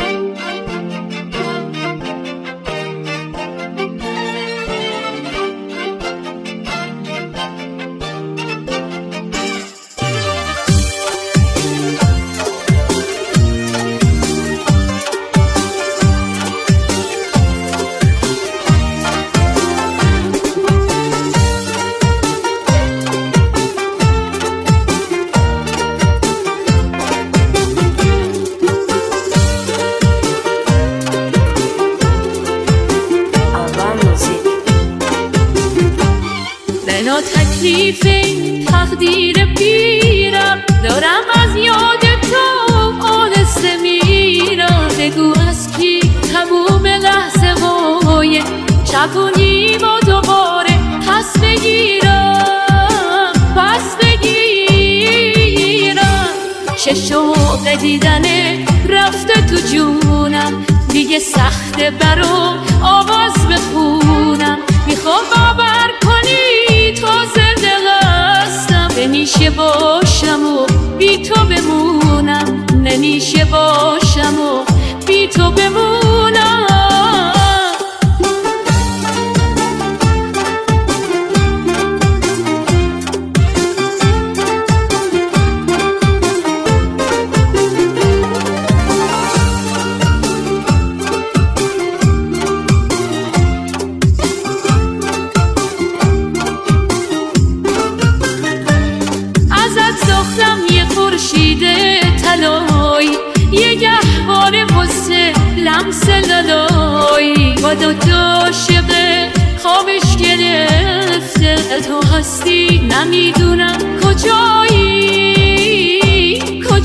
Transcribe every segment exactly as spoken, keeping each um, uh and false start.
بنا تکلیف تقدیر پیرم، دارم از یاد تو آهسته میرم. بگو از کی تموم لحظه های شبونی با دوباره پس بگیرم، پس بگیرم. چه شوق دیدنه رفته تو جونم، دیگه سخته برام آواز بخونم. میخوام باور کنی تو زنده هستم، نمیشه باشم و بی تو بمونم، نمیشه باشم و بی تو بمونم. خورشید طلایی یه گهواره واسه لمس لالایی، با دو تا عاشق خوابش گرفته. تو هستی نمیدونم کجایی،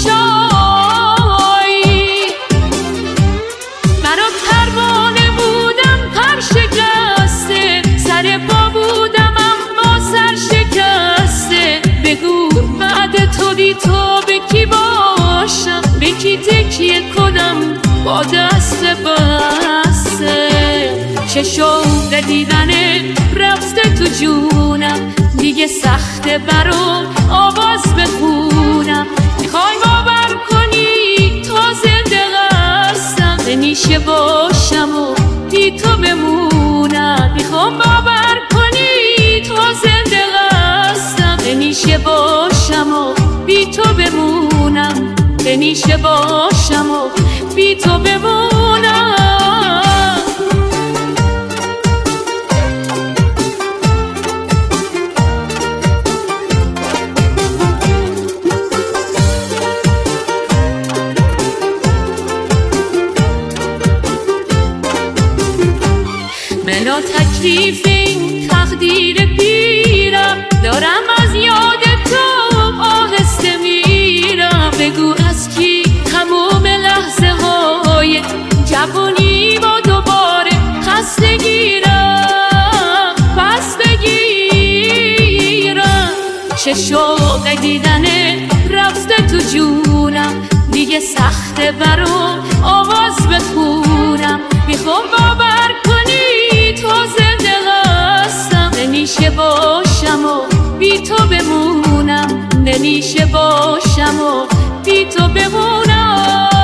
کجایی. برا پروانه بودم پر شکسته، سر پا بودم اما سر شکسته. بگو بعد تو بی تو به کی باشم، به کی تکیه کنم با دست بسته. چه شوق دیدنه رفته تو جونم، دیگه سخته برام آواز بخونم. میخوای باور کنی تو زنده هستم، نمیشه باشم و بی تو بمونم. میخوام باور کنی تو زنده هستم، نمیشه باشم و بی تو بمونم، نمیشه باشم و بی تو بمونم. بلا تکلیف این تقدیر پیرم، دارم از یاد تو آهسته میرم. بگو از کی تموم لحظه های جوانی با دوباره پس بگیرم، پس بگیرم. چه شوق دیدنه رفته تو جونم، دیگه سخته برام آواز بخونم. میخوام باور کنی تو زنده هستم، نمیشه باشم و بی تو بمونم، نمیشه باشم و بی تو بمونم.